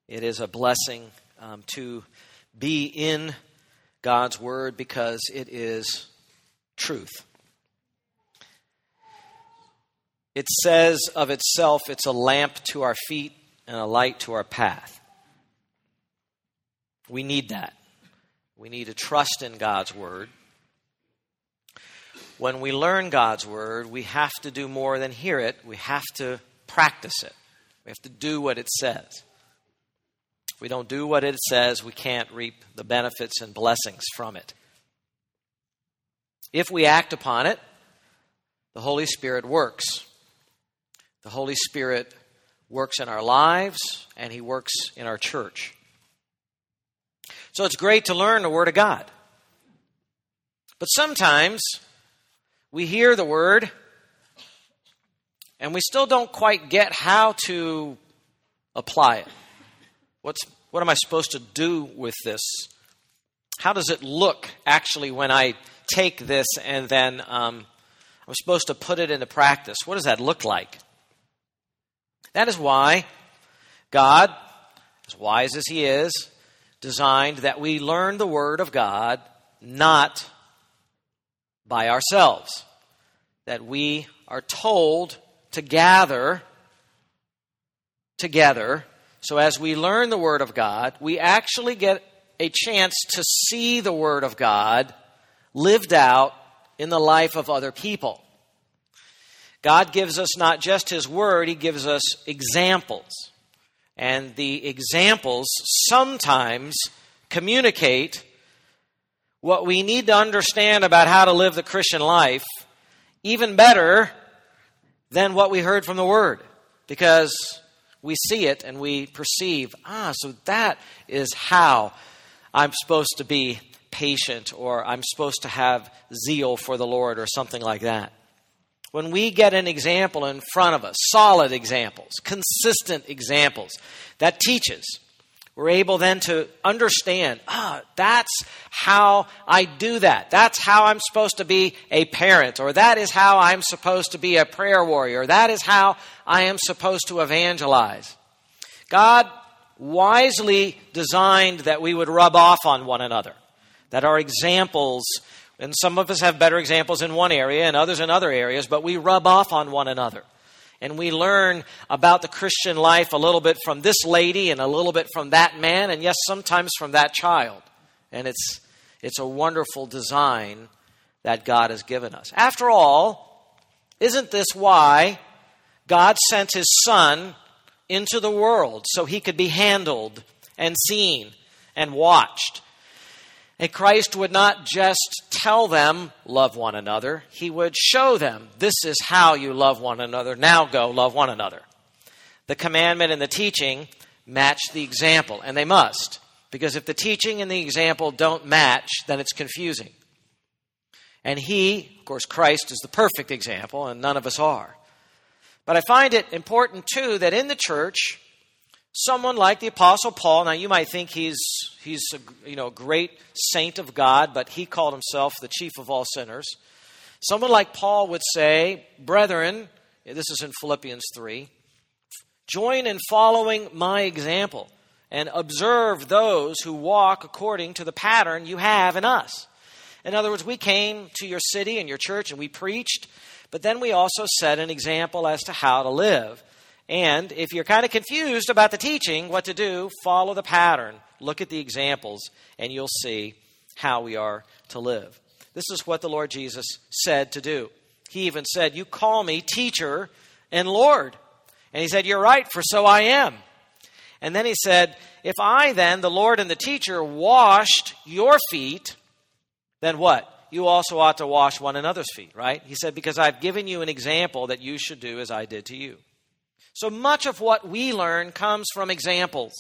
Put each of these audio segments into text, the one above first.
It is a blessing to be in God's Word because it is truth. It says of itself, it's a lamp to our feet and a light to our path. We need that. We need to trust in God's Word. When we learn God's Word, we have to do more than hear it. We have to practice it. We have to do what it says. If we don't do what it says, we can't reap the benefits and blessings from it. If we act upon it, the Holy Spirit works. The Holy Spirit works in our lives, and He works in our church. So it's great to learn the Word of God. But sometimes we hear the Word, and we still don't quite get how to apply it. What am I supposed to do with this? How does it look actually when I take this and then I'm supposed to put it into practice? What does that look like? That is why God, as wise as He is, designed that we learn the Word of God not by ourselves. That we are told to gather together. So as we learn the Word of God, we actually get a chance to see the Word of God lived out in the life of other people. God gives us not just His Word, He gives us examples. And the examples sometimes communicate what we need to understand about how to live the Christian life even better than what we heard from the Word. Because we see it and we perceive, so that is how I'm supposed to be patient, or I'm supposed to have zeal for the Lord, or something like that. When we get an example in front of us, solid examples, consistent examples, that teaches, we're able then to understand, that's how I do that. That's how I'm supposed to be a parent, or that is how I'm supposed to be a prayer warrior. That is how I am supposed to evangelize. God wisely designed that we would rub off on one another, that our examples, and some of us have better examples in one area and others in other areas, but we rub off on one another. And we learn about the Christian life a little bit from this lady and a little bit from that man, and yes, sometimes from that child. And it's a wonderful design that God has given us. After all, isn't this why God sent His Son into the world, so He could be handled and seen and watched? And Christ would not just tell them, love one another. He would show them, this is how you love one another. Now go love one another. The commandment and the teaching match the example, and they must. Because if the teaching and the example don't match, then it's confusing. And He, of course, Christ is the perfect example, and none of us are. But I find it important, too, that in the church, someone like the Apostle Paul, now you might think he's a great saint of God, but he called himself the chief of all sinners. Someone like Paul would say, brethren, this is in Philippians 3, join in following my example and observe those who walk according to the pattern you have in us. In other words, we came to your city and your church and we preached, but then we also set an example as to how to live. And if you're kind of confused about the teaching, what to do, follow the pattern. Look at the examples, and you'll see how we are to live. This is what the Lord Jesus said to do. He even said, you call me teacher and Lord. And He said, you're right, for so I am. And then He said, if I then, the Lord and the teacher, washed your feet, then what? You also ought to wash one another's feet, right? He said, because I've given you an example that you should do as I did to you. So much of what we learn comes from examples.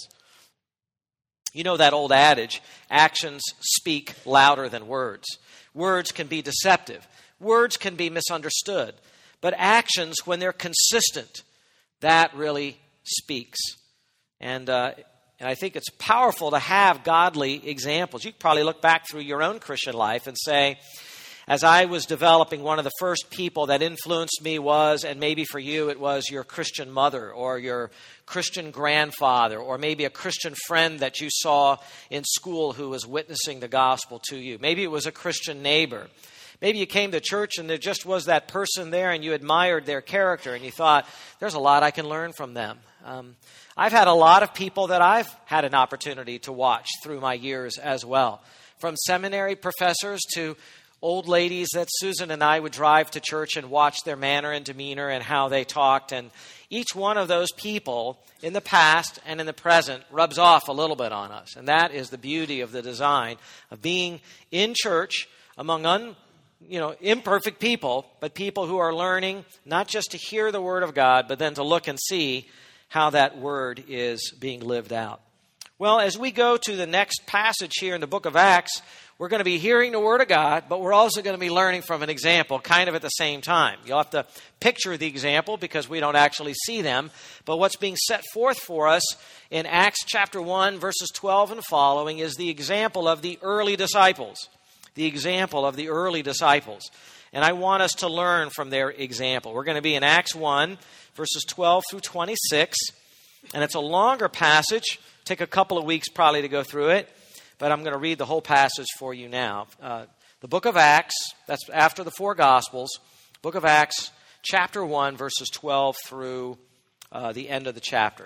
You know that old adage, actions speak louder than words. Words can be deceptive. Words can be misunderstood. But actions, when they're consistent, that really speaks. And I think it's powerful to have godly examples. You can probably look back through your own Christian life and say, As I was developing, one of the first people that influenced me was, and maybe for you it was your Christian mother or your Christian grandfather or maybe a Christian friend that you saw in school who was witnessing the gospel to you. Maybe it was a Christian neighbor. Maybe you came to church and there just was that person there and you admired their character and you thought, there's a lot I can learn from them. I've had a lot of people that I've had an opportunity to watch through my years as well. From seminary professors to old ladies that Susan and I would drive to church and watch their manner and demeanor and how they talked. And each one of those people in the past and in the present rubs off a little bit on us. And that is the beauty of the design of being in church among imperfect people, but people who are learning not just to hear the Word of God, but then to look and see how that Word is being lived out. Well, as we go to the next passage here in the book of Acts, we're going to be hearing the Word of God, but we're also going to be learning from an example kind of at the same time. You'll have to picture the example because we don't actually see them. But what's being set forth for us in Acts chapter 1, verses 12 and following is the example of the early disciples. The example of the early disciples. And I want us to learn from their example. We're going to be in Acts 1, verses 12 through 26. And it's a longer passage. Take a couple of weeks probably to go through it. But I'm going to read the whole passage for you now. The book of Acts, that's after the four Gospels. Book of Acts, chapter 1, verses 12 through the end of the chapter.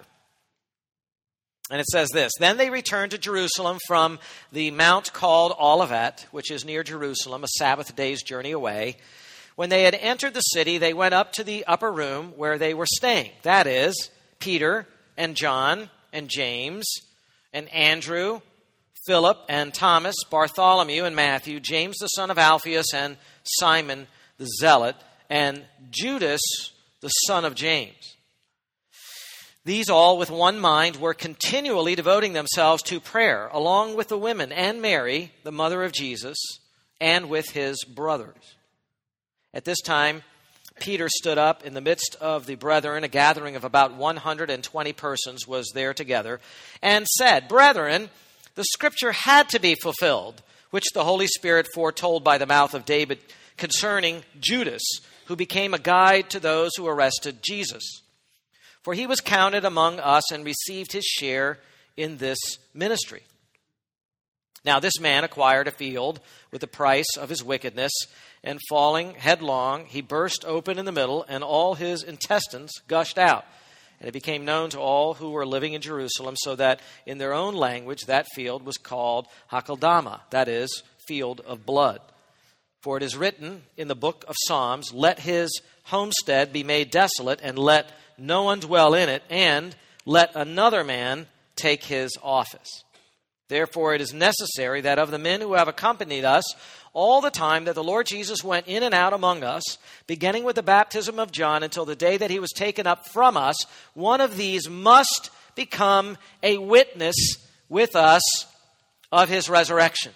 And it says this: Then they returned to Jerusalem from the mount called Olivet, which is near Jerusalem, a Sabbath day's journey away. When they had entered the city, they went up to the upper room where they were staying. That is, Peter and John and James and Andrew, Philip and Thomas, Bartholomew and Matthew, James the son of Alphaeus and Simon the Zealot, and Judas the son of James. These all with one mind were continually devoting themselves to prayer, along with the women and Mary, the mother of Jesus, and with his brothers. At this time, Peter stood up in the midst of the brethren. A gathering of about 120 persons was there together, and said, Brethren, the scripture had to be fulfilled, which the Holy Spirit foretold by the mouth of David concerning Judas, who became a guide to those who arrested Jesus. For he was counted among us and received his share in this ministry. Now this man acquired a field with the price of his wickedness, and falling headlong, he burst open in the middle, and all his intestines gushed out. And it became known to all who were living in Jerusalem, so that in their own language that field was called Hakeldama, that is, field of blood. For it is written in the book of Psalms, Let his homestead be made desolate, and let no one dwell in it, and let another man take his office. Therefore it is necessary that of the men who have accompanied us all the time that the Lord Jesus went in and out among us, beginning with the baptism of John until the day that he was taken up from us, one of these must become a witness with us of his resurrection.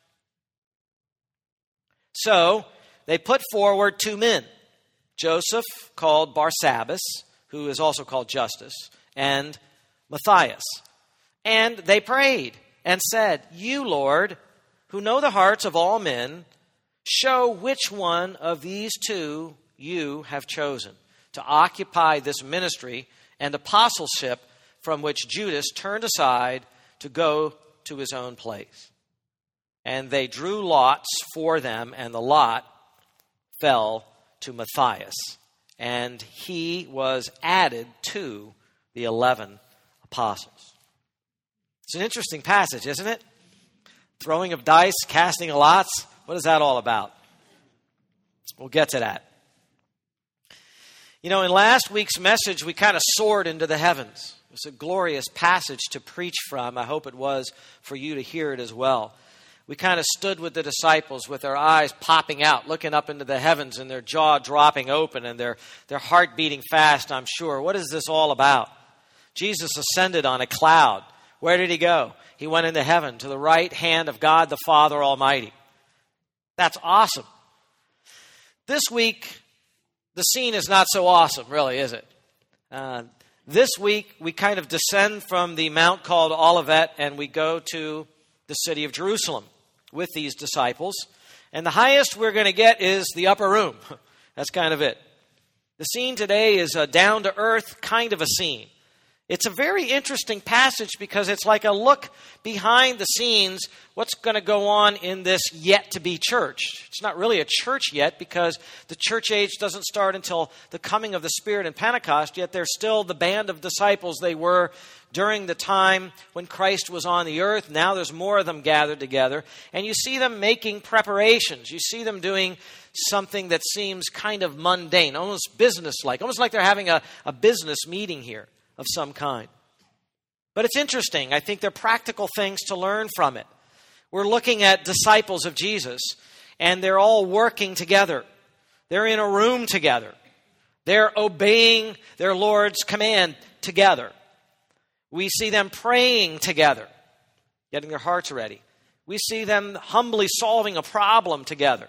So they put forward two men, Joseph, called Barsabbas, who is also called Justus, and Matthias. And they prayed and said, You, Lord, who know the hearts of all men, show which one of these two you have chosen to occupy this ministry and apostleship from which Judas turned aside to go to his own place. And they drew lots for them, and the lot fell to Matthias. And he was added to the 11 apostles. It's an interesting passage, isn't it? Throwing of dice, casting of lots. What is that all about? We'll get to that. You know, in last week's message, we kind of soared into the heavens. It was a glorious passage to preach from. I hope it was for you to hear it as well. We kind of stood with the disciples with their eyes popping out, looking up into the heavens and their jaw dropping open and their heart beating fast, I'm sure. What is this all about? Jesus ascended on a cloud. Where did he go? He went into heaven to the right hand of God the Father Almighty. That's awesome. This week, the scene is not so awesome, really, is it? This week, we kind of descend from the mount called Olivet and we go to the city of Jerusalem with these disciples. And the highest we're going to get is the upper room. That's kind of it. The scene today is a down-to-earth kind of a scene. It's a very interesting passage because it's like a look behind the scenes, what's going to go on in this yet-to-be church. It's not really a church yet because the church age doesn't start until the coming of the Spirit in Pentecost, yet they're still the band of disciples they were during the time when Christ was on the earth. Now there's more of them gathered together, and you see them making preparations. You see them doing something that seems kind of mundane, almost business-like, almost like they're having a business meeting here of some kind. But it's interesting. I think they're practical things to learn from it. We're looking at disciples of Jesus, and they're all working together. They're in a room together. They're obeying their Lord's command together. We see them praying together, getting their hearts ready. We see them humbly solving a problem together.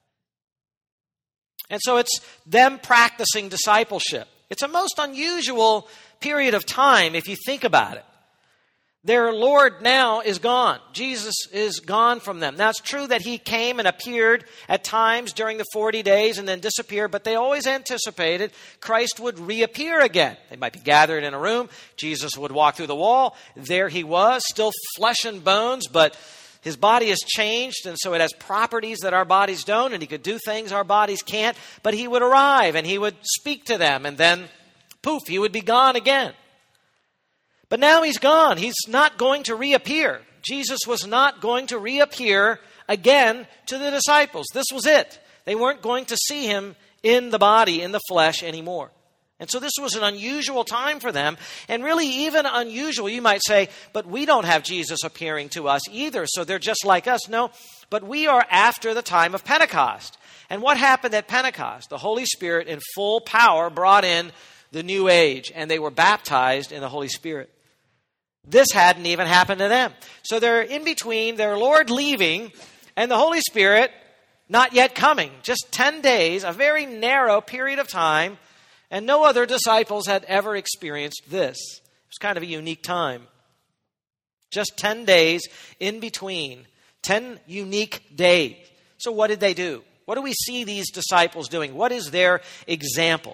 And so it's them practicing discipleship. It's a most unusual period of time if you think about it. Their Lord now is gone. Jesus is gone from them. Now it's true that he came and appeared at times during the 40 days and then disappeared, but they always anticipated Christ would reappear again. They might be gathered in a room. Jesus would walk through the wall. There he was, still flesh and bones, but his body has changed, and so it has properties that our bodies don't, and he could do things our bodies can't, but he would arrive and he would speak to them, and then poof, he would be gone again. But now he's gone. He's not going to reappear. Jesus was not going to reappear again to the disciples. This was it. They weren't going to see him in the body, in the flesh anymore. And so this was an unusual time for them, and really even unusual, you might say, but we don't have Jesus appearing to us either, so they're just like us. No, but we are after the time of Pentecost. And what happened at Pentecost? The Holy Spirit in full power brought in the new age, and they were baptized in the Holy Spirit. This hadn't even happened to them. So they're in between their Lord leaving and the Holy Spirit not yet coming. Just 10 days, a very narrow period of time, and no other disciples had ever experienced this. It was kind of a unique time. Just 10 days in between. 10 unique days. So what did they do? What do we see these disciples doing? What is their example?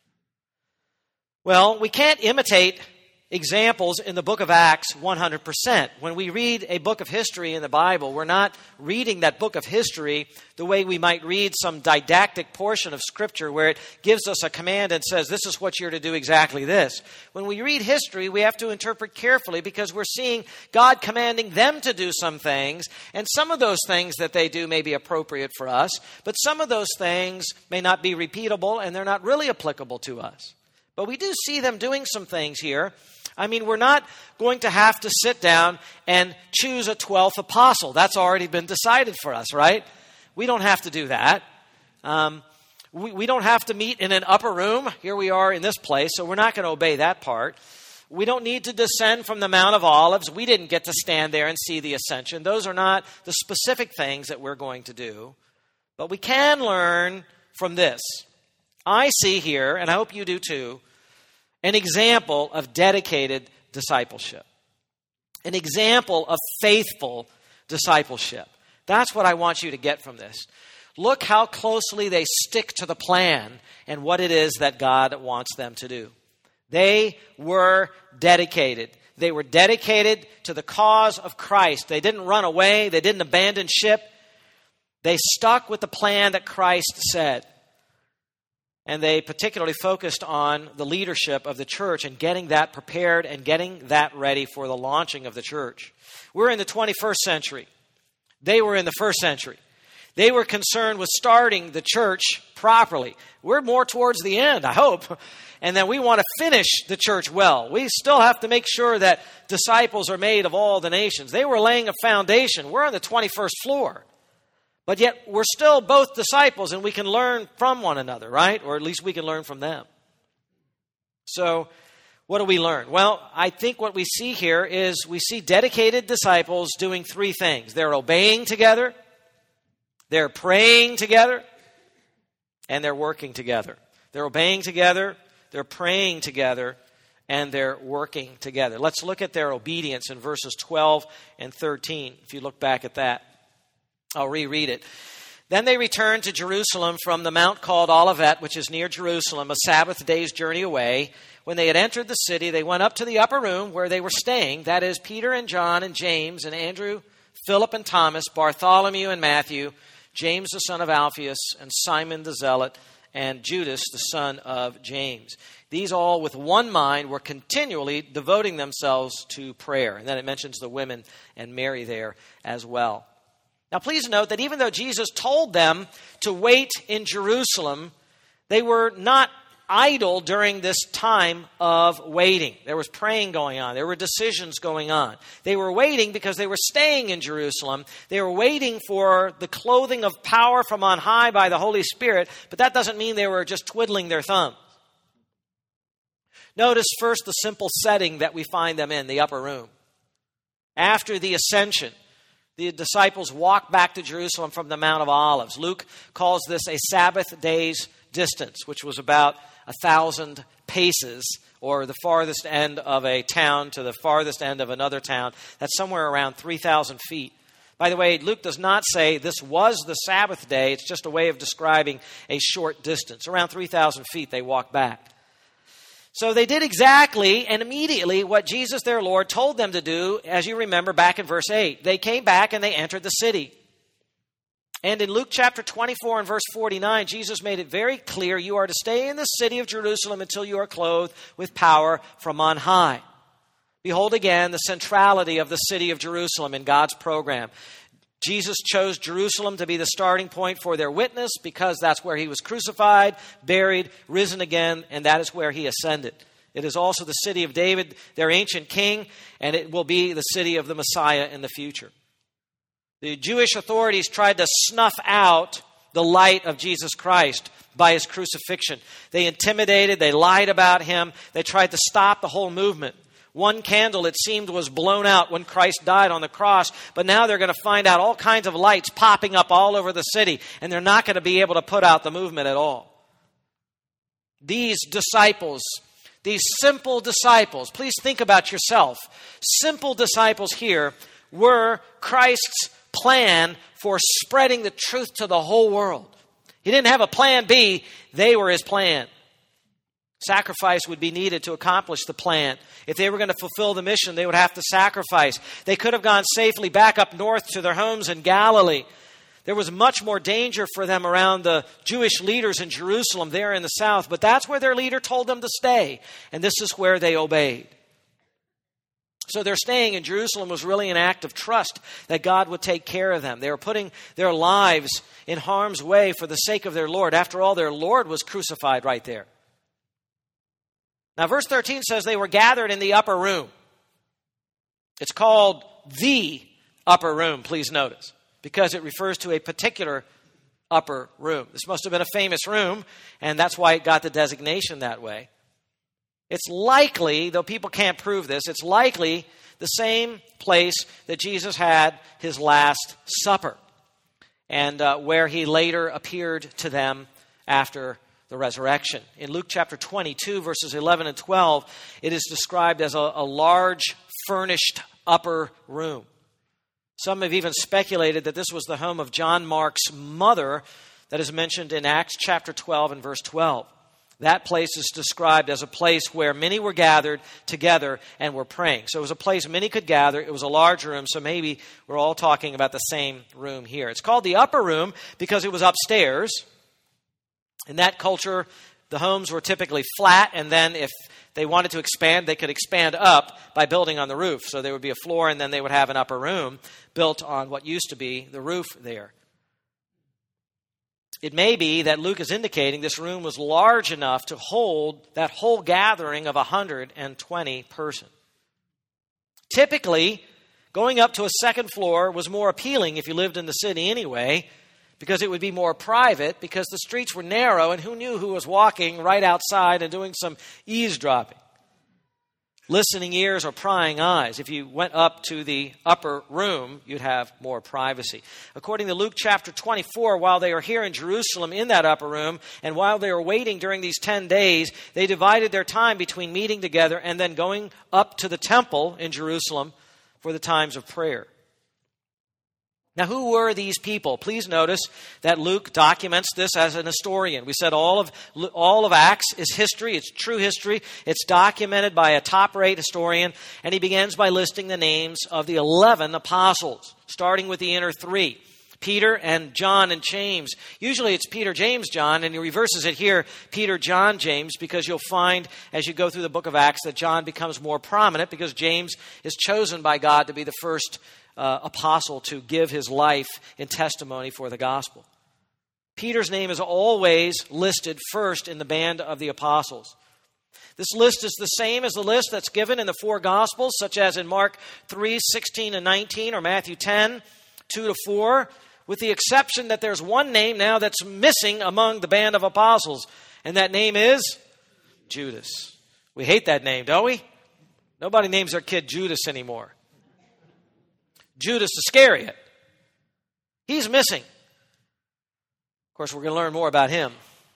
Well, we can't imitate examples in the book of Acts 100%. When we read a book of history in the Bible, we're not reading that book of history the way we might read some didactic portion of Scripture where it gives us a command and says, this is what you're to do exactly this. When we read history, we have to interpret carefully because we're seeing God commanding them to do some things, and some of those things that they do may be appropriate for us, but some of those things may not be repeatable and they're not really applicable to us. But we do see them doing some things here. I mean, we're not going to have to sit down and choose a 12th apostle. That's already been decided for us, right? We don't have to do that. We don't have to meet in an upper room. Here we are in this place, so we're not going to obey that part. We don't need to descend from the Mount of Olives. We didn't get to stand there and see the ascension. Those are not the specific things that we're going to do. But we can learn from this. I see here, and I hope you do too, an example of dedicated discipleship. An example of faithful discipleship. That's what I want you to get from this. Look how closely they stick to the plan and what it is that God wants them to do. They were dedicated. They were dedicated to the cause of Christ. They didn't run away. They didn't abandon ship. They stuck with the plan that Christ said. And they particularly focused on the leadership of the church and getting that prepared and getting that ready for the launching of the church. We're in the 21st century. They were in the first century. They were concerned with starting the church properly. We're more towards the end, I hope. And then we want to finish the church well. We still have to make sure that disciples are made of all the nations. They were laying a foundation. We're on the 21st floor. But yet, we're still both disciples, and we can learn from one another, right? Or at least we can learn from them. So, what do we learn? Well, I think what we see here is we see dedicated disciples doing three things. They're obeying together, they're praying together, and they're working together. They're obeying together, they're praying together, and they're working together. Let's look at their obedience in verses 12 and 13, if you look back at that. I'll reread it. Then they returned to Jerusalem from the mount called Olivet, which is near Jerusalem, a Sabbath day's journey away. When they had entered the city, they went up to the upper room where they were staying. That is, Peter and John and James and Andrew, Philip and Thomas, Bartholomew and Matthew, James the son of Alphaeus, and Simon the Zealot, and Judas the son of James. These all with one mind were continually devoting themselves to prayer. And then it mentions the women and Mary there as well. Now please note that even though Jesus told them to wait in Jerusalem, they were not idle during this time of waiting. There was praying going on. There were decisions going on. They were waiting because they were staying in Jerusalem. They were waiting for the clothing of power from on high by the Holy Spirit, but that doesn't mean they were just twiddling their thumbs. Notice first the simple setting that we find them in, the upper room. After the ascension, the disciples walked back to Jerusalem from the Mount of Olives. Luke calls this a Sabbath day's distance, which was about 1,000 paces, or the farthest end of a town to the farthest end of another town. That's somewhere around 3,000 feet. By the way, Luke does not say this was the Sabbath day. It's just a way of describing a short distance. Around 3,000 feet they walked back. So they did exactly and immediately what Jesus, their Lord, told them to do, as you remember back in verse 8. They came back and they entered the city. And in Luke chapter 24 and verse 49, Jesus made it very clear, you are to stay in the city of Jerusalem until you are clothed with power from on high. Behold again the centrality of the city of Jerusalem in God's program. Jesus chose Jerusalem to be the starting point for their witness because that's where he was crucified, buried, risen again, and that is where he ascended. It is also the city of David, their ancient king, and it will be the city of the Messiah in the future. The Jewish authorities tried to snuff out the light of Jesus Christ by his crucifixion. They intimidated, they lied about him, they tried to stop the whole movement. One candle, it seemed, was blown out when Christ died on the cross, but now they're going to find out all kinds of lights popping up all over the city, and they're not going to be able to put out the movement at all. These disciples, these simple disciples, please think about yourself. Simple disciples here were Christ's plan for spreading the truth to the whole world. He didn't have a plan B. They were his plan. Sacrifice would be needed to accomplish the plan. If they were going to fulfill the mission, they would have to sacrifice. They could have gone safely back up north to their homes in Galilee. There was much more danger for them around the Jewish leaders in Jerusalem there in the south, but that's where their leader told them to stay, and this is where they obeyed. So their staying in Jerusalem was really an act of trust that God would take care of them. They were putting their lives in harm's way for the sake of their Lord. After all, their Lord was crucified right there. Now, verse 13 says they were gathered in the upper room. It's called the upper room, please notice, because it refers to a particular upper room. This must have been a famous room, and that's why it got the designation that way. It's likely, though people can't prove this, it's likely the same place that Jesus had his Last Supper and where he later appeared to them after the resurrection. In Luke chapter 22, verses 11 and 12, it is described as a large furnished upper room. Some have even speculated that this was the home of John Mark's mother that is mentioned in Acts chapter 12 and verse 12. That place is described as a place where many were gathered together and were praying. So it was a place many could gather. It was a large room, so maybe we're all talking about the same room here. It's called the upper room because it was upstairs. In that culture, the homes were typically flat, and then if they wanted to expand, they could expand up by building on the roof. So there would be a floor, and then they would have an upper room built on what used to be the roof there. It may be that Luke is indicating this room was large enough to hold that whole gathering of 120 persons. Typically, going up to a second floor was more appealing if you lived in the city anyway, because it would be more private, because the streets were narrow, and who knew who was walking right outside and doing some eavesdropping. Listening ears or prying eyes. If you went up to the upper room, you'd have more privacy. According to Luke chapter 24, while they were here in Jerusalem in that upper room, and while they were waiting during these 10 days, they divided their time between meeting together and then going up to the temple in Jerusalem for the times of prayer. Now, who were these people? Please notice that Luke documents this as an historian. We said all of Acts is history. It's true history. It's documented by a top-rate historian. And he begins by listing the names of the 11 apostles, starting with the inner three, Peter and John and James. Usually it's Peter, James, John, and he reverses it here, Peter, John, James, because you'll find as you go through the book of Acts that John becomes more prominent because James is chosen by God to be the first apostle to give his life in testimony for the gospel. Peter's name is always listed first in the band of the apostles. This list is the same as the list that's given in the four gospels, such as in Mark 3, 16 and 19, or Matthew 10, 2 to 4, with the exception that there's one name now that's missing among the band of apostles, and that name is Judas. We hate that name, don't we? Nobody names their kid Judas anymore. Judas Iscariot. He's missing. Of course, we're going to learn more about him.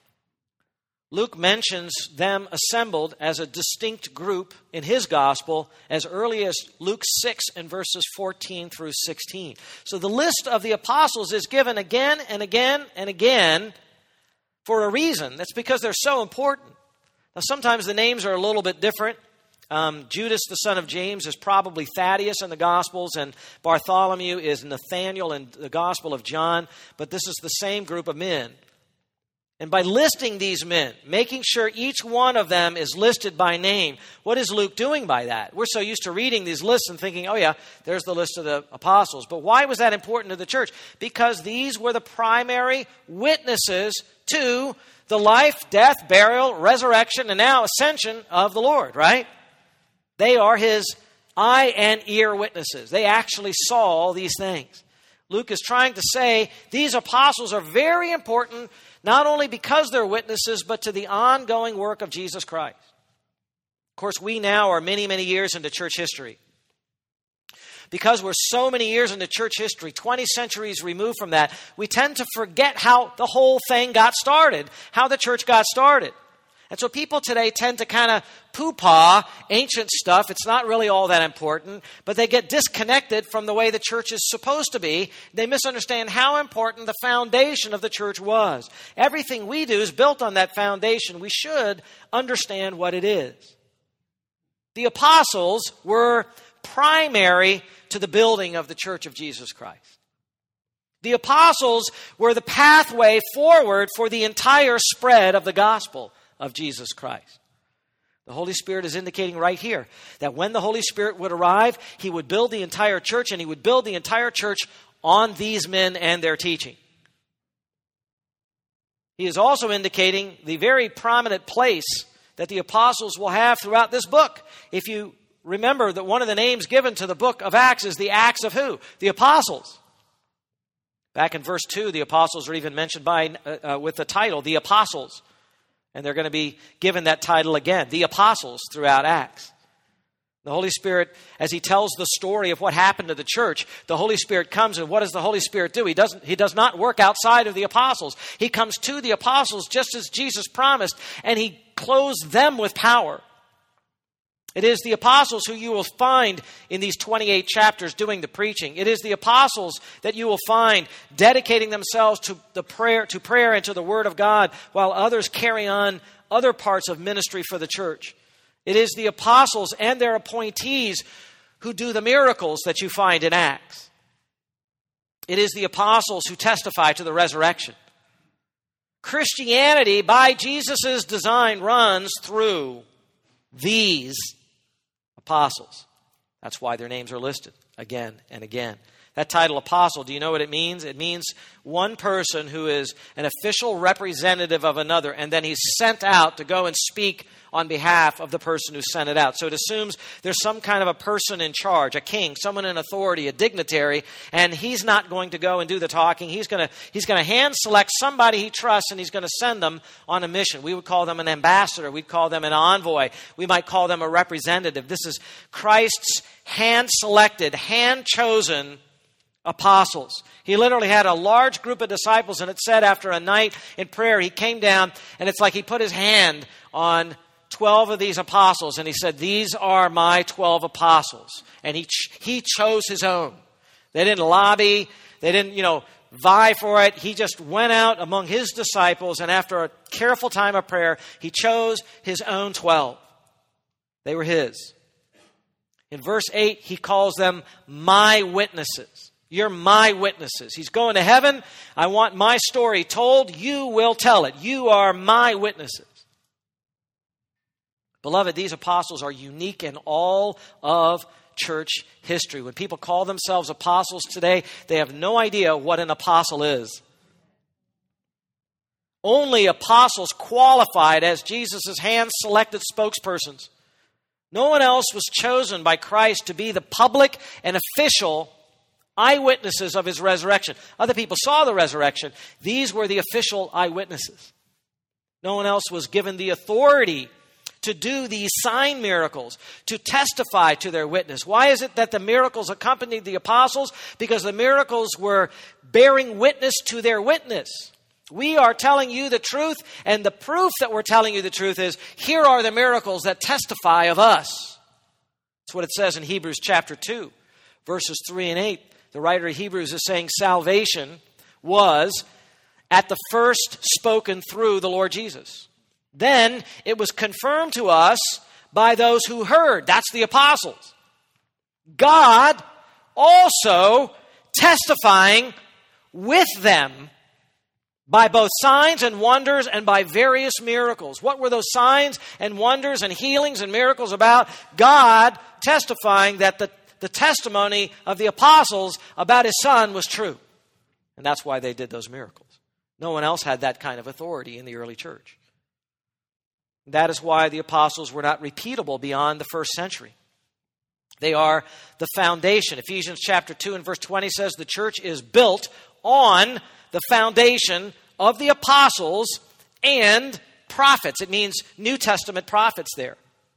Luke mentions them assembled as a distinct group in his gospel as early as Luke 6 and verses 14 through 16. So the list of the apostles is given again and again and again for a reason. That's because they're so important. Now, sometimes the names are a little bit different. Judas, the son of James, is probably Thaddeus in the Gospels, and Bartholomew is Nathaniel in the Gospel of John, but this is the same group of men. And by listing these men, making sure each one of them is listed by name, what is Luke doing by that? We're so used to reading these lists and thinking, oh yeah, there's the list of the apostles. But why was that important to the church? Because these were the primary witnesses to the life, death, burial, resurrection, and now ascension of the Lord, right? They are his eye and ear witnesses. They actually saw all these things. Luke is trying to say these apostles are very important, not only because they're witnesses, but to the ongoing work of Jesus Christ. Of course, we now are many, many years into church history. Because we're so many years into church history, 20 centuries removed from that, we tend to forget how the whole thing got started, how the church got started. And so people today tend to kind of poo-pah ancient stuff. It's not really all that important, but they get disconnected from the way the church is supposed to be. They misunderstand how important the foundation of the church was. Everything we do is built on that foundation. We should understand what it is. The apostles were primary to the building of the church of Jesus Christ. The apostles were the pathway forward for the entire spread of the gospel of Jesus Christ. The Holy Spirit is indicating right here that when the Holy Spirit would arrive, he would build the entire church, and he would build the entire church on these men and their teaching. He is also indicating the very prominent place that the apostles will have throughout this book. If you remember that one of the names given to the book of Acts is the Acts of who? The apostles. Back in verse 2, the apostles are even mentioned with the title, the apostles. And they're going to be given that title again, the apostles, throughout Acts. The Holy Spirit, as he tells the story of what happened to the church, the Holy Spirit comes, and what does the Holy Spirit do? He does not work outside of the apostles. He comes to the apostles just as Jesus promised, and he clothes them with power. It is the apostles who you will find in these 28 chapters doing the preaching. It is the apostles that you will find dedicating themselves to prayer and to the Word of God, while others carry on other parts of ministry for the church. It is the apostles and their appointees who do the miracles that you find in Acts. It is the apostles who testify to the resurrection. Christianity, by Jesus' design, runs through these apostles. That's why their names are listed again and again. That title, apostle, do you know what it means? It means one person who is an official representative of another, and then he's sent out to go and speak on behalf of the person who sent it out. So it assumes there's some kind of a person in charge, a king, someone in authority, a dignitary, and he's not going to go and do the talking. He's going to hand select somebody he trusts, and he's going to send them on a mission. We would call them an ambassador. We'd call them an envoy. We might call them a representative. This is Christ's hand-selected, hand-chosen apostles. He literally had a large group of disciples, and it said after a night in prayer, he came down, and it's like he put his hand on 12 of these apostles, and he said, "These are my 12 apostles." And he chose his own. They didn't lobby. They didn't, vie for it. He just went out among his disciples, and after a careful time of prayer, he chose his own 12. They were his. In verse 8, he calls them my witnesses. You're my witnesses. He's going to heaven. I want my story told. You will tell it. You are my witnesses. Beloved, these apostles are unique in all of church history. When people call themselves apostles today, they have no idea what an apostle is. Only apostles qualified as Jesus' hand-selected spokespersons. No one else was chosen by Christ to be the public and official eyewitnesses of his resurrection. Other people saw the resurrection. These were the official eyewitnesses. No one else was given the authority to do these sign miracles, to testify to their witness. Why is it that the miracles accompanied the apostles? Because the miracles were bearing witness to their witness. We are telling you the truth, and the proof that we're telling you the truth is, here are the miracles that testify of us. That's what it says in Hebrews chapter 2, verses 3 and 8. The writer of Hebrews is saying salvation was at the first spoken through the Lord Jesus. Then it was confirmed to us by those who heard. That's the apostles. God also testifying with them by both signs and wonders and by various miracles. What were those signs and wonders and healings and miracles about? God testifying that the testimony of the apostles about his son was true. And that's why they did those miracles. No one else had that kind of authority in the early church. That is why the apostles were not repeatable beyond the first century. They are the foundation. Ephesians chapter 2 and verse 20 says the church is built on the foundation of the apostles and prophets. It means New Testament prophets there.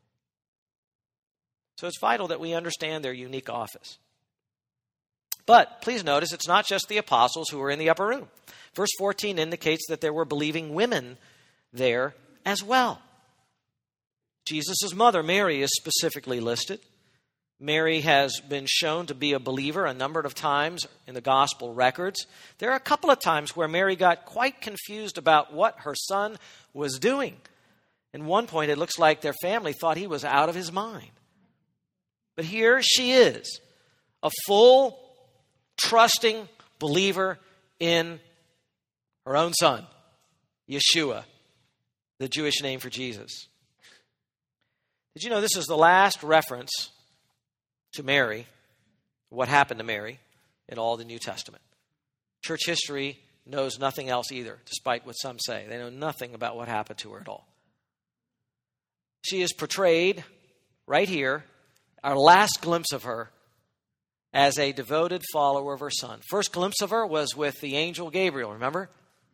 So it's vital that we understand their unique office. But please notice it's not just the apostles who were in the upper room. Verse 14 indicates that there were believing women there as well. Jesus' mother, Mary, is specifically listed. Mary has been shown to be a believer a number of times in the gospel records. There are a couple of times where Mary got quite confused about what her son was doing. At one point, it looks like their family thought he was out of his mind. But here she is, a full, trusting believer in her own son, Yeshua, the Jewish name for Jesus. Did you know this is the last reference to Mary, what happened to Mary, in all the New Testament? Church history knows nothing else either, despite what some say. They know nothing about what happened to her at all. She is portrayed right here, our last glimpse of her, as a devoted follower of her son. First glimpse of her was with the angel Gabriel, remember?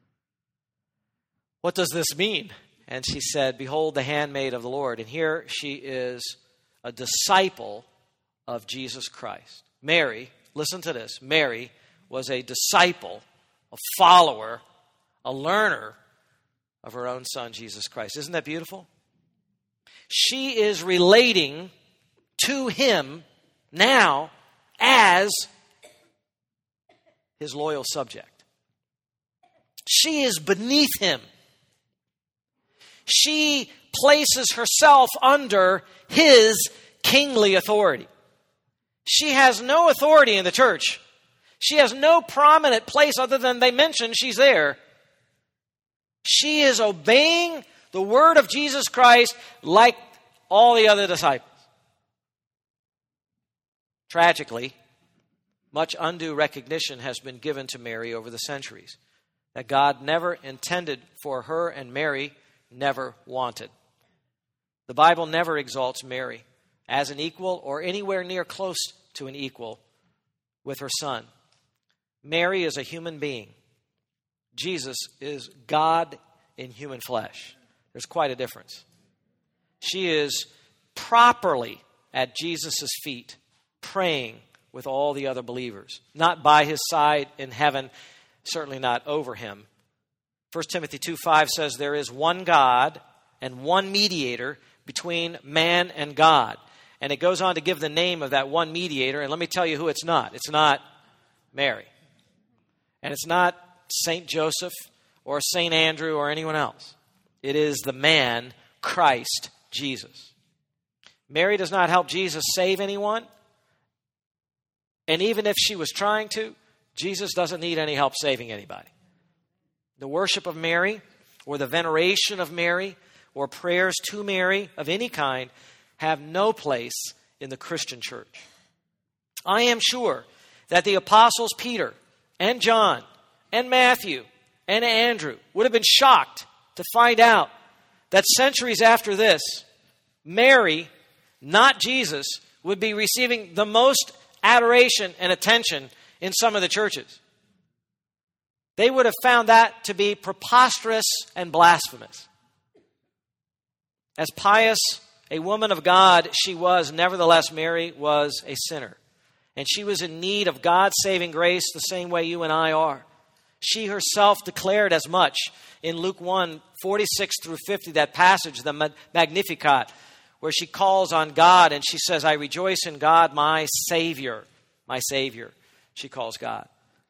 What does this mean? And she said, behold, the handmaid of the Lord. And here she is a disciple of Jesus Christ. Mary, listen to this. Mary was a disciple, a follower, a learner of her own son, Jesus Christ. Isn't that beautiful? She is relating to him now as his loyal subject. She is beneath him. She places herself under his kingly authority. She has no authority in the church. She has no prominent place other than they mention she's there. She is obeying the word of Jesus Christ like all the other disciples. Tragically, much undue recognition has been given to Mary over the centuries that God never intended for her and Mary never wanted. The Bible never exalts Mary as an equal or anywhere near close to an equal with her son. Mary is a human being. Jesus is God in human flesh. There's quite a difference. She is properly at Jesus' feet, praying with all the other believers. Not by his side in heaven, certainly not over him. 1 Timothy 2:5 says there is one God and one mediator between man and God. And it goes on to give the name of that one mediator. And let me tell you who it's not. It's not Mary. And it's not St. Joseph or St. Andrew or anyone else. It is the man, Christ Jesus. Mary does not help Jesus save anyone. And even if she was trying to, Jesus doesn't need any help saving anybody. The worship of Mary or the veneration of Mary or prayers to Mary of any kind have no place in the Christian church. I am sure that the apostles Peter and John and Matthew and Andrew would have been shocked to find out that centuries after this, Mary, not Jesus, would be receiving the most adoration and attention in some of the churches. They would have found that to be preposterous and blasphemous. As pious a woman of God she was, nevertheless, Mary was a sinner. And she was in need of God's saving grace the same way you and I are. She herself declared as much in Luke 1, 46 through 50, that passage, the Magnificat, where she calls on God and she says, I rejoice in God, my Savior, she calls God.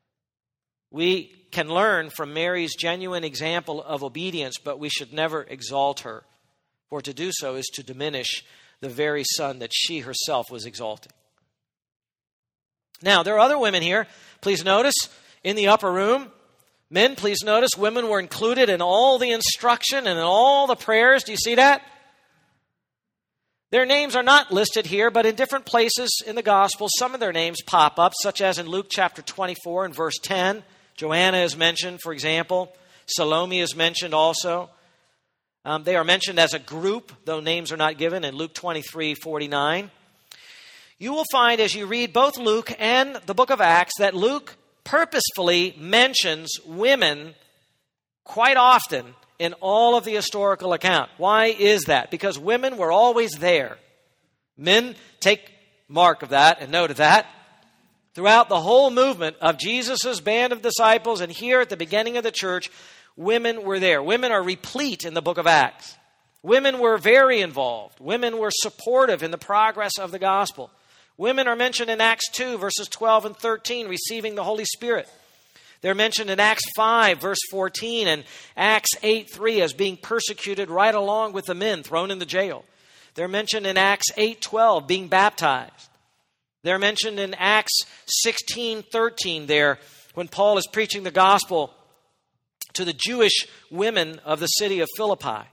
We can learn from Mary's genuine example of obedience, but we should never exalt her. For to do so is to diminish the very Son that she herself was exalting. Now, there are other women here. Please notice, in the upper room, men, please notice, women were included in all the instruction and in all the prayers. Do you see that? Their names are not listed here, but in different places in the Gospel, some of their names pop up, such as in Luke chapter 24 and verse 10. Joanna is mentioned, for example. Salome is mentioned also. They are mentioned as a group, though names are not given, in Luke 23:49. You will find as you read both Luke and the book of Acts that Luke purposefully mentions women quite often in all of the historical account. Why is that? Because women were always there. Men, take mark of that and note of that. Throughout the whole movement of Jesus' band of disciples and here at the beginning of the church, women were there. Women are replete in the book of Acts. Women were very involved. Women were supportive in the progress of the gospel. Women are mentioned in Acts 2, verses 12 and 13, receiving the Holy Spirit. They're mentioned in Acts 5, verse 14, and Acts 8:3 as being persecuted right along with the men thrown in the jail. They're mentioned in Acts 8:12, being baptized. They're mentioned in Acts 16:13 there, when Paul is preaching the gospel to the Jewish women of the city of Philippi.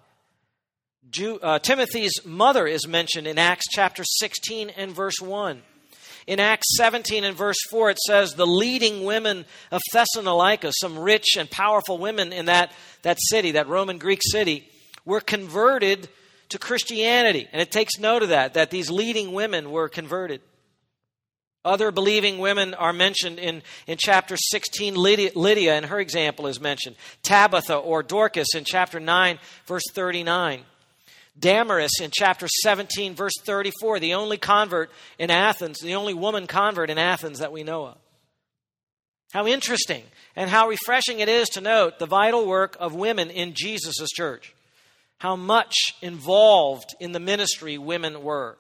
Timothy's mother is mentioned in Acts chapter 16 and verse 1. In Acts 17 and verse 4, it says, the leading women of Thessalonica, some rich and powerful women in that city, that Roman Greek city, were converted to Christianity. And it takes note of that these leading women were converted. Other believing women are mentioned in chapter 16. Lydia, in her example, is mentioned. Tabitha or Dorcas in chapter 9, verse 39. Damaris in chapter 17, verse 34, the only convert in Athens, the only woman convert in Athens that we know of. How interesting and how refreshing it is to note the vital work of women in Jesus' church. How much involved in the ministry women were.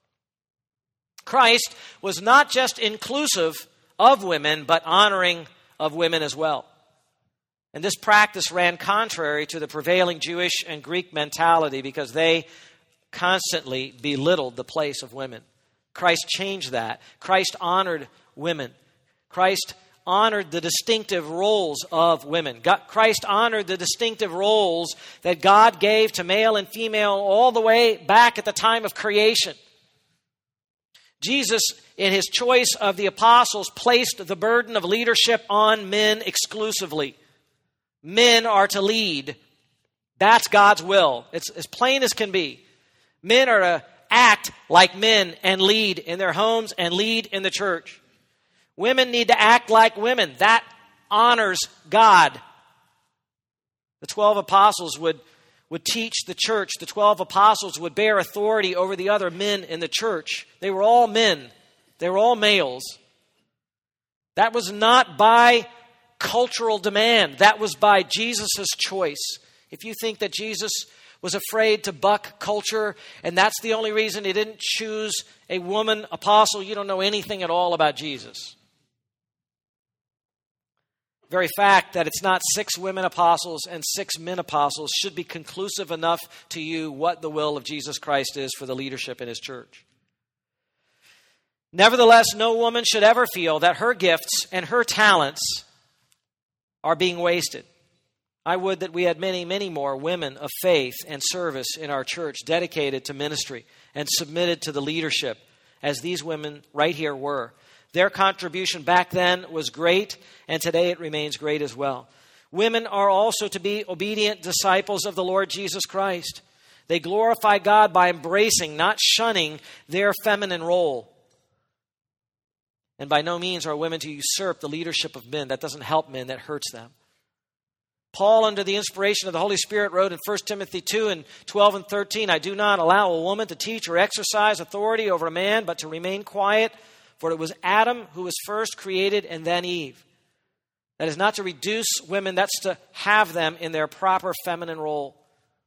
Christ was not just inclusive of women, but honoring of women as well. And this practice ran contrary to the prevailing Jewish and Greek mentality because they constantly belittled the place of women. Christ changed that. Christ honored women. Christ honored the distinctive roles of women. Christ honored the distinctive roles that God gave to male and female all the way back at the time of creation. Jesus, in his choice of the apostles, placed the burden of leadership on men exclusively. Men are to lead. That's God's will. It's as plain as can be. Men are to act like men and lead in their homes and lead in the church. Women need to act like women. That honors God. The 12 apostles would teach the church. The 12 apostles would bear authority over the other men in the church. They were all men. They were all males. That was not by cultural demand. That was by Jesus' choice. If you think that Jesus was afraid to buck culture and that's the only reason he didn't choose a woman apostle, you don't know anything at all about Jesus. very fact that it's not 6 women apostles and 6 men apostles should be conclusive enough to you what the will of Jesus Christ is for the leadership in his church. Nevertheless, no woman should ever feel that her gifts and her talents are being wasted. I would that we had many, many more women of faith and service in our church dedicated to ministry and submitted to the leadership as these women right here were. Their contribution back then was great, and today it remains great as well. Women are also to be obedient disciples of the Lord Jesus Christ. They glorify God by embracing, not shunning, their feminine role. And by no means are women to usurp the leadership of men. That doesn't help men, that hurts them. Paul, under the inspiration of the Holy Spirit, wrote in 1 Timothy 2 and 12 and 13, I do not allow a woman to teach or exercise authority over a man, but to remain quiet, for it was Adam who was first created and then Eve. That is not to reduce women, that's to have them in their proper feminine role.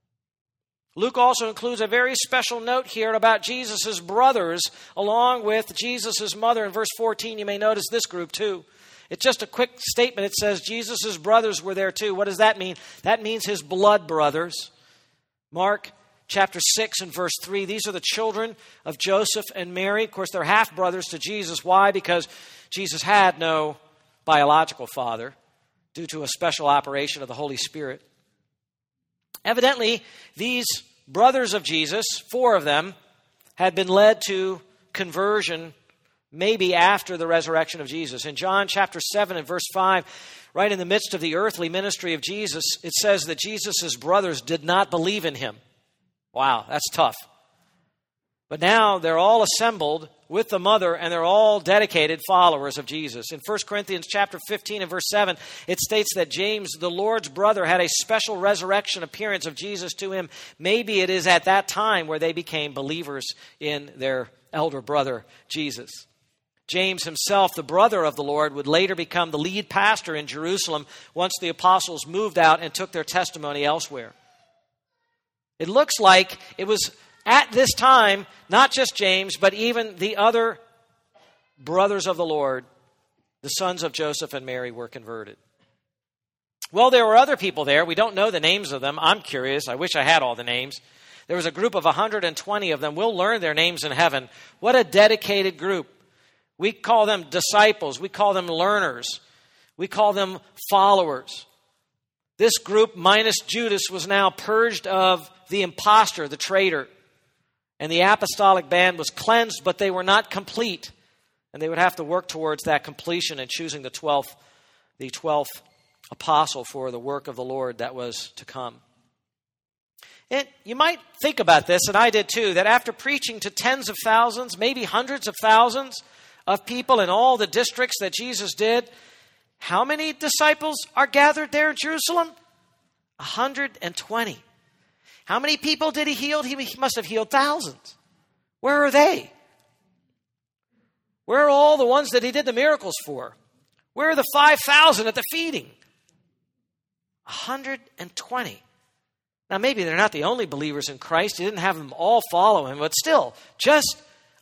Luke also includes a very special note here about Jesus' brothers along with Jesus' mother. In verse 14, you may notice this group too. It's just a quick statement. It says Jesus' brothers were there too. What does that mean? That means his blood brothers. Mark chapter 6 and verse 3. These are the children of Joseph and Mary. Of course, they're half-brothers to Jesus. Why? Because Jesus had no biological father due to a special operation of the Holy Spirit. Evidently, these brothers of Jesus, 4 of them, had been led to conversion maybe after the resurrection of Jesus. In John chapter 7 and verse 5, right in the midst of the earthly ministry of Jesus, it says that Jesus' brothers did not believe in him. Wow, that's tough. But now they're all assembled with the mother, and they're all dedicated followers of Jesus. In 1 Corinthians chapter 15 and verse 7, it states that James, the Lord's brother, had a special resurrection appearance of Jesus to him. Maybe it is at that time where they became believers in their elder brother, Jesus. James himself, the brother of the Lord, would later become the lead pastor in Jerusalem once the apostles moved out and took their testimony elsewhere. It looks like it was at this time, not just James, but even the other brothers of the Lord, the sons of Joseph and Mary, were converted. Well, there were other people there. We don't know the names of them. I'm curious. I wish I had all the names. There was a group of 120 of them. We'll learn their names in heaven. What a dedicated group. We call them disciples. We call them learners. We call them followers. This group, minus Judas, was now purged of the impostor, the traitor. And the apostolic band was cleansed, but they were not complete. And they would have to work towards that completion in choosing the 12th apostle for the work of the Lord that was to come. And you might think about this, and I did too, that after preaching to tens of thousands, maybe hundreds of thousands of people in all the districts that Jesus did, how many disciples are gathered there in Jerusalem? 120. How many people did he heal? He must have healed thousands. Where are they? Where are all the ones that he did the miracles for? Where are the 5,000 at the feeding? 120. Now, maybe they're not the only believers in Christ. He didn't have them all follow him, but still, just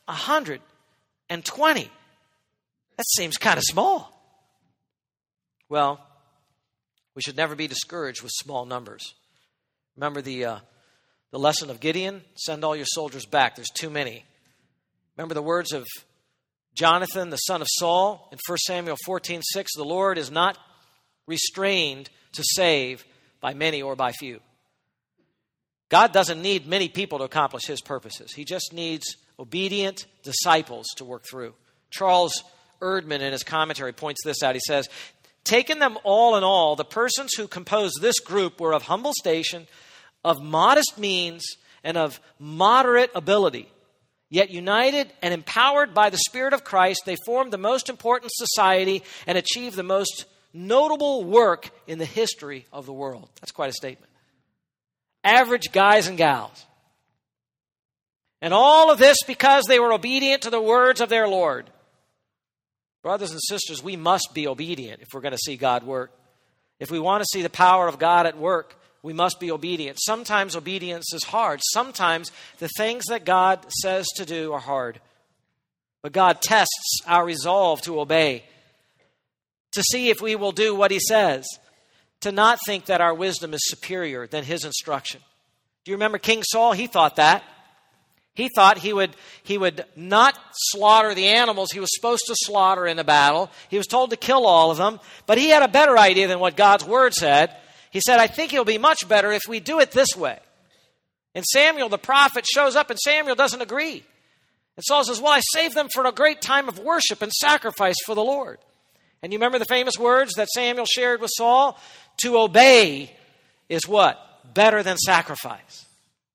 120. That seems kind of small. Well, we should never be discouraged with small numbers. Remember the lesson of Gideon? Send all your soldiers back. There's too many. Remember the words of Jonathan, the son of Saul, in 1 Samuel 14:6, the Lord is not restrained to save by many or by few. God doesn't need many people to accomplish his purposes. He just needs obedient disciples to work through. Charles Erdman, in his commentary, points this out. He says, taken them all in all, the persons who composed this group were of humble station, of modest means, and of moderate ability. Yet united and empowered by the Spirit of Christ, they formed the most important society and achieved the most notable work in the history of the world. That's quite a statement. Average guys and gals. And all of this because they were obedient to the words of their Lord. Brothers and sisters, we must be obedient if we're going to see God work. If we want to see the power of God at work, we must be obedient. Sometimes obedience is hard. Sometimes the things that God says to do are hard. But God tests our resolve to obey. to see if we will do what he says, to not think that our wisdom is superior than his instruction. Do you remember King Saul? He thought that. He thought he would not slaughter the animals he was supposed to slaughter in a battle. He was told to kill all of them, but he had a better idea than what God's word said. He said, I think it'll be much better if we do it this way. And Samuel, the prophet, shows up and Samuel doesn't agree. And Saul says, well, I saved them for a great time of worship and sacrifice for the Lord. And you remember the famous words that Samuel shared with Saul? To obey is what? Better than sacrifice.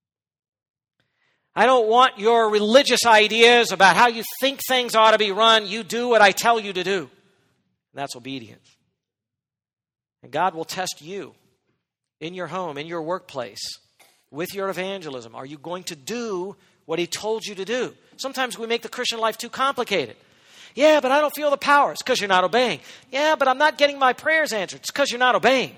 I don't want your religious ideas about how you think things ought to be run. You do what I tell you to do. And that's obedience. And God will test you in your home, in your workplace, with your evangelism. Are you going to do what he told you to do? Sometimes we make the Christian life too complicated. Yeah, but I don't feel the power. It's because you're not obeying. Yeah, but I'm not getting my prayers answered. It's because you're not obeying.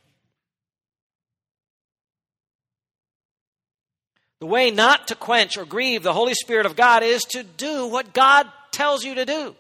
The way not to quench or grieve the Holy Spirit of God is to do what God tells you to do.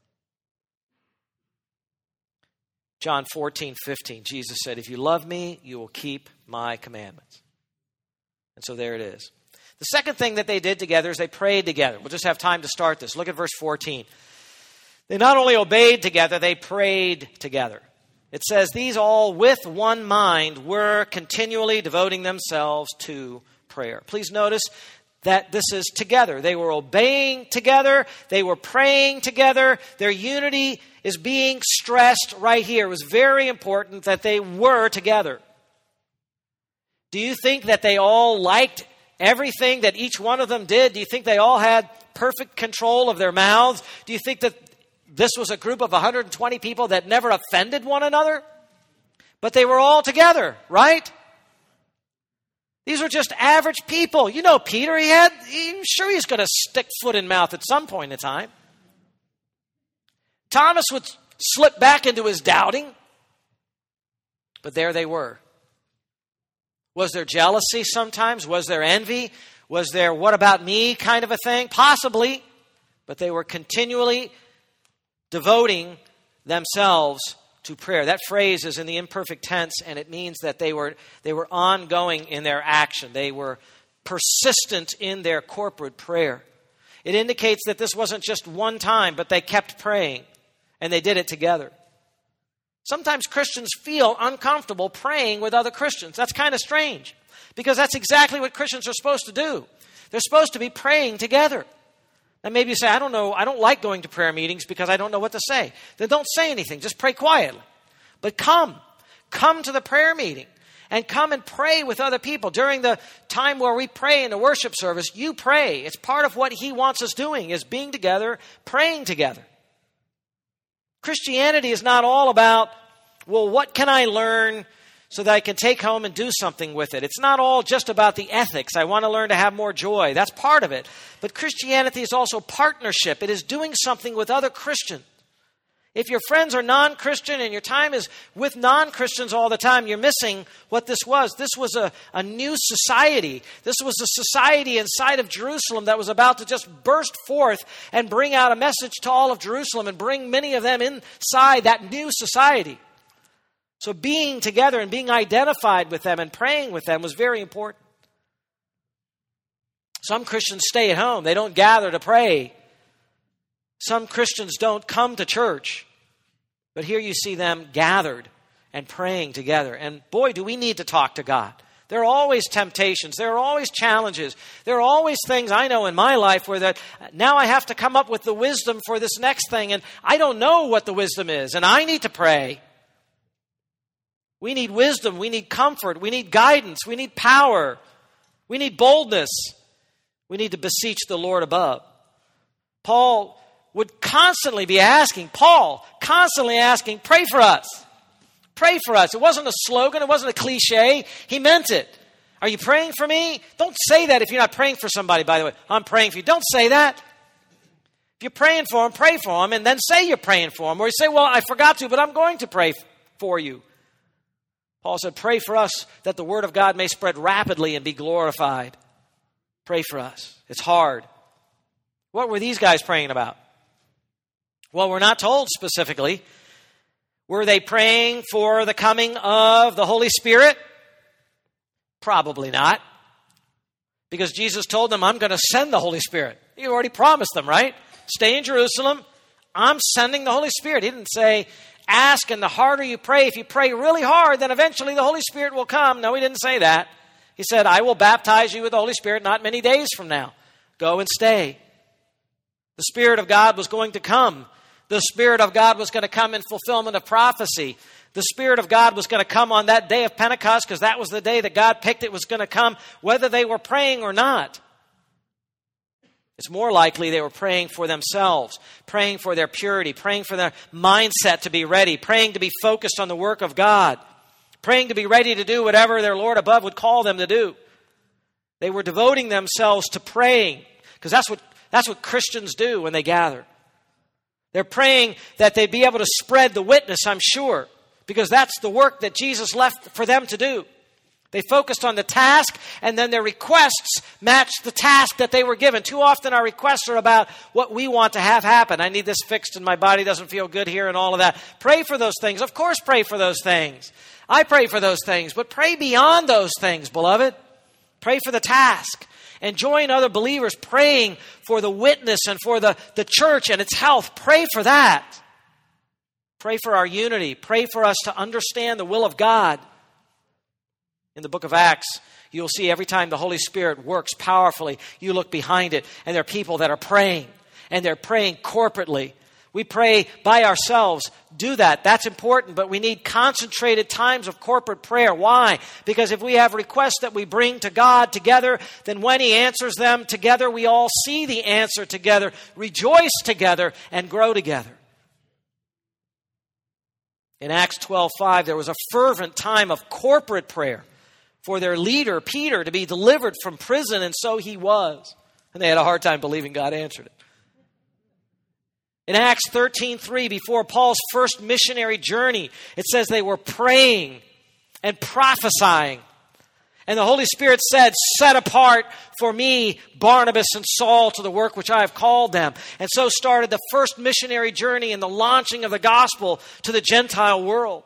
John 14:15, Jesus said, if you love me, you will keep my commandments. And so there it is. The second thing that they did together is they prayed together. We'll just have time to start this. Look at verse 14. They not only obeyed together, they prayed together. It says, these all with one mind were continually devoting themselves to prayer. Please notice that this is together. They were obeying together. They were praying together. Their unity is being stressed right here. It was very important that they were together. Do you think that they all liked everything that each one of them did? Do you think they all had perfect control of their mouths? Do you think that this was a group of 120 people that never offended one another? But they were all together, right? These were just average people. You know Peter, sure he's going to stick foot in mouth at some point in time. Thomas would slip back into his doubting. But there they were. Was there jealousy sometimes? Was there envy? Was there what about me kind of a thing? Possibly. But they were continually devoting themselves to prayer. That phrase is in the imperfect tense, and it means that they were ongoing in their action. They were persistent in their corporate prayer. It indicates that this wasn't just one time, but they kept praying, and they did it together. Sometimes Christians feel uncomfortable praying with other Christians. That's kind of strange, because that's exactly what Christians are supposed to do. They're supposed to be praying together. And maybe you say, I don't like going to prayer meetings because I don't know what to say. Then don't say anything. Just pray quietly. But come to the prayer meeting and come and pray with other people. During the time where we pray in the worship service, you pray. It's part of what he wants us doing, is being together, praying together. Christianity is not all about, well, what can I learn so that I can take home and do something with it? It's not all just about the ethics. I want to learn to have more joy. That's part of it. But Christianity is also partnership. It is doing something with other Christians. If your friends are non-Christian and your time is with non-Christians all the time, you're missing what this was. This was a new society. This was a society inside of Jerusalem that was about to just burst forth and bring out a message to all of Jerusalem and bring many of them inside that new society. So being together and being identified with them and praying with them was very important. Some Christians stay at home. They don't gather to pray. Some Christians don't come to church. But here you see them gathered and praying together. And boy, do we need to talk to God. There are always temptations. There are always challenges. There are always things I know in my life where that now I have to come up with the wisdom for this next thing. And I don't know what the wisdom is. And I need to pray. We need wisdom. We need comfort. We need guidance. We need power. We need boldness. We need to beseech the Lord above. Paul would constantly be asking, pray for us. Pray for us. It wasn't a slogan. It wasn't a cliche. He meant it. Are you praying for me? Don't say that if you're not praying for somebody, by the way. I'm praying for you. Don't say that. If you're praying for them, pray for them, and then say you're praying for them. Or you say, well, I forgot to, but I'm going to pray for you. Paul said, pray for us that the word of God may spread rapidly and be glorified. Pray for us. It's hard. What were these guys praying about? Well, we're not told specifically. Were they praying for the coming of the Holy Spirit? Probably not. Because Jesus told them, I'm going to send the Holy Spirit. He already promised them, right? Stay in Jerusalem. I'm sending the Holy Spirit. He didn't say, ask, and the harder you pray, if you pray really hard, then eventually the Holy Spirit will come. No, he didn't say that. He said, I will baptize you with the Holy Spirit not many days from now. Go and stay. The Spirit of God was going to come. The Spirit of God was going to come in fulfillment of prophecy. The Spirit of God was going to come on that day of Pentecost because that was the day that God picked it was going to come, whether they were praying or not. It's more likely they were praying for themselves, praying for their purity, praying for their mindset to be ready, praying to be focused on the work of God, praying to be ready to do whatever their Lord above would call them to do. They were devoting themselves to praying because that's what Christians do when they gather. They're praying that they'd be able to spread the witness, I'm sure, because that's the work that Jesus left for them to do. They focused on the task, and then their requests matched the task that they were given. Too often our requests are about what we want to have happen. I need this fixed and my body doesn't feel good here and all of that. Pray for those things. Of course, pray for those things. I pray for those things, but pray beyond those things, beloved. Pray for the task. And join other believers praying for the witness and for the church and its health. Pray for that. Pray for our unity. Pray for us to understand the will of God. In the book of Acts, you'll see every time the Holy Spirit works powerfully, you look behind it, and there are people that are praying, and they're praying corporately. We pray by ourselves. Do that. That's important, but we need concentrated times of corporate prayer. Why? Because if we have requests that we bring to God together, then when He answers them together, we all see the answer together, rejoice together, and grow together. In Acts 12:5, there was a fervent time of corporate prayer for their leader, Peter, to be delivered from prison, and so he was. And they had a hard time believing God answered it. In Acts 13:3, before Paul's first missionary journey, it says they were praying and prophesying. And the Holy Spirit said, set apart for me Barnabas and Saul to the work which I have called them. And so started the first missionary journey and the launching of the gospel to the Gentile world.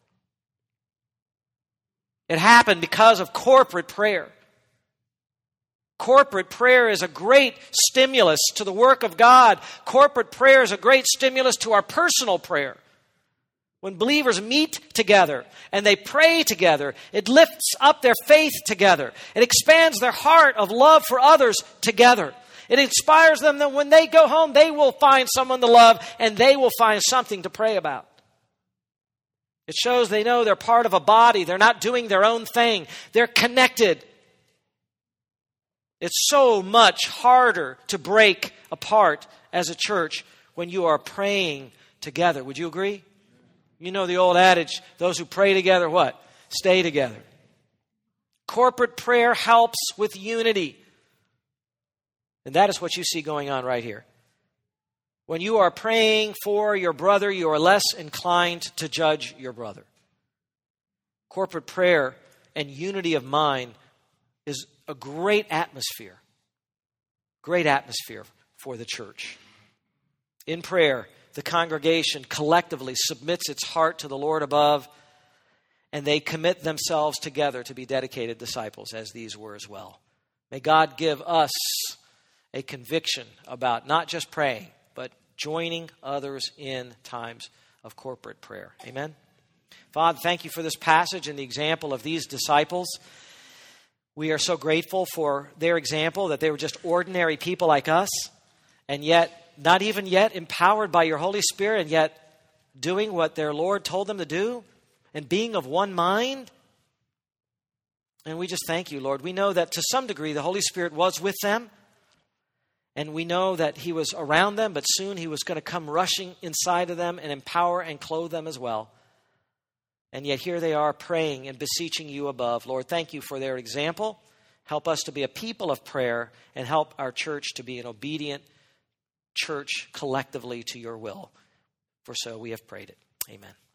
It happened because of corporate prayer. Corporate prayer is a great stimulus to the work of God. Corporate prayer is a great stimulus to our personal prayer. When believers meet together and they pray together, it lifts up their faith together. It expands their heart of love for others together. It inspires them that when they go home, they will find someone to love and they will find something to pray about. It shows they know they're part of a body. They're not doing their own thing. They're connected. It's so much harder to break apart as a church when you are praying together. Would you agree? You know the old adage, those who pray together, what? Stay together. Corporate prayer helps with unity. And that is what you see going on right here. When you are praying for your brother, you are less inclined to judge your brother. Corporate prayer and unity of mind is a great atmosphere for the church. In prayer, the congregation collectively submits its heart to the Lord above, and they commit themselves together to be dedicated disciples, as these were as well. May God give us a conviction about not just praying, but joining others in times of corporate prayer. Amen? Father, thank you for this passage and the example of these disciples. We are so grateful for their example, that they were just ordinary people like us, and yet, not even yet empowered by your Holy Spirit, and yet doing what their Lord told them to do, and being of one mind. And we just thank you, Lord. We know that to some degree the Holy Spirit was with them, and we know that He was around them, but soon He was going to come rushing inside of them and empower and clothe them as well. And yet here they are praying and beseeching you above. Lord, thank you for their example. Help us to be a people of prayer and help our church to be an obedient church collectively to your will. For so we have prayed it. Amen.